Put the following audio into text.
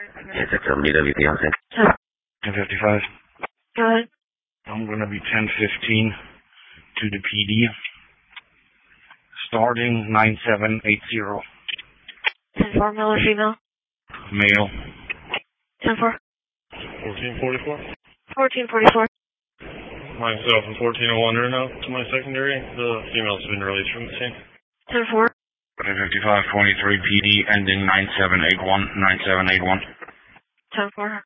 Yes, XLDW Beyonce. 10:55. Go ahead. I'm going to be 10:15 to the PD. Starting 9780. 10-4, male or female? Male. 10-4. 1444. 1444. Myself and 1401 are now to my secondary. The female's been released from the scene. 10-4. 10:55, 23 PD, ending 9781. 9781. 10-4.